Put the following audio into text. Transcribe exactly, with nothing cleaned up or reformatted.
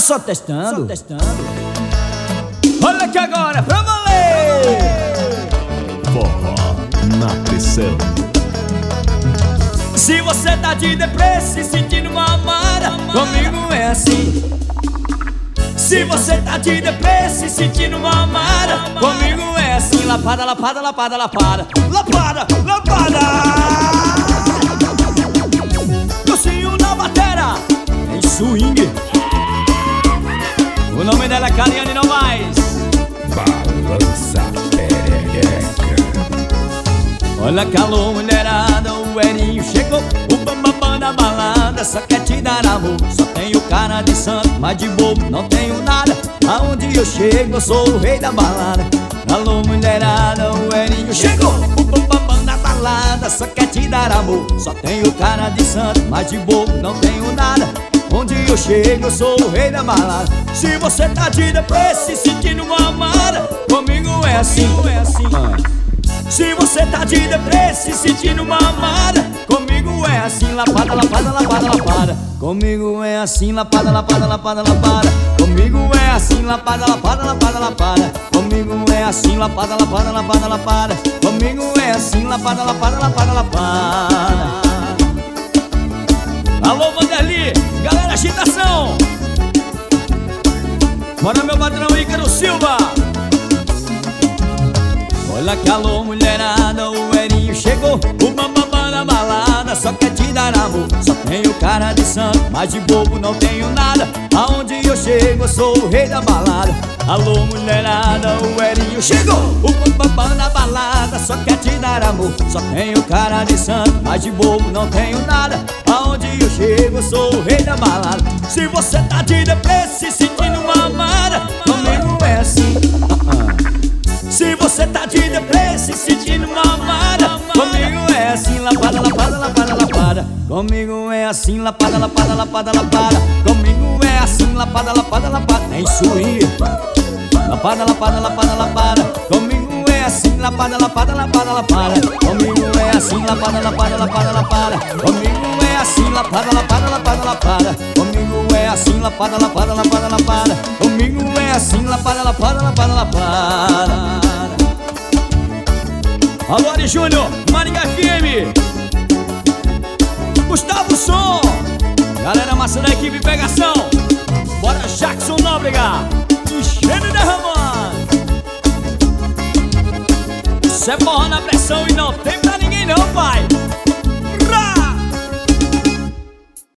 só testando, só testando. Olha aqui agora, pra valer! Forró na pressão. Se você tá de deprê, se sentindo uma amada, comigo é assim. Se você tá de deprê, se sentindo uma amada, comigo é assim. Lapada, lapada, lapada, lapada, lapada, lapada. Docinho na batera, em swing. O nome dela é Cariane Novaes. Balança perereca. Olha, calou, mulherada, o Erinho chegou. O bambambam da balada só quer te dar amor. Só tenho cara de santo, mas de bobo não tenho nada. Aonde eu chego, eu sou o rei da balada. Alô, mulherada, o Erinho chegou. O bambambam da balada só quer te dar amor. Só tenho cara de santo, mas de bobo não tenho nada. Onde eu chego, eu sou o rei da balada. Se você tá de deprê, se sentindo uma amada, comigo é assim, é assim. Se você tá de deprê, se sentindo uma amada, comigo é assim. Lapada, lapada, lapada, lapada. Comigo é assim. Lapada, lapada, lapada, lapada. Comigo é assim. Lapada, lapada, lapada, lapada. Comigo é assim. Lapada, lapada, lapada, lapada. Comigo é assim. Lapada, lapada, lapada, lapada. Alô, Vanderly, galera, agitação. Bora, meu patrão Ícaro Silva. Olha que alô, mulherada, o Erinho chegou. O bambambam da balada só quer te dar amor. Só tenho cara de santo, mas de bobo não tenho nada. Aonde eu chego, eu sou o rei da balada. Alô, mulherada, o Erinho chegou. O bambambam da balada só quer te dar amor. Só tenho cara de santo, mas de bobo não tenho nada. Aonde eu chego, eu sou o rei da balada. Se você tá de deprê, se sentindo uma amada, comigo é assim. Se você tá de deprê, se sentindo uma amada, comigo é assim. Lapada, lapada, lapada, lapada. Comigo é assim. Lapada, lapada, lapada, lapada. Comigo é assim. Lapada, lapada, lapada. Nem swing. Lapada, lapada, lapada, lapada. Comigo é assim. Lapada, lapada, lapada, lapada. Comigo é assim. Lapada, lapada, lapada, lapada. Comigo é assim. Lapada, lapada, lapada, lapada. Comigo é assim. Lapada, lapada, lapada, lapada. Comigo é assim. Lapada, lapada, lapada, lapada. Alô, Ari Júnior, Maringá F M. Gustavo Som. Galera massa da equipe Pegação. Bora, Jackson Nóbrega. Enchendo e derramando. Isso é forró na pressão e não tem pra ninguém não, pai.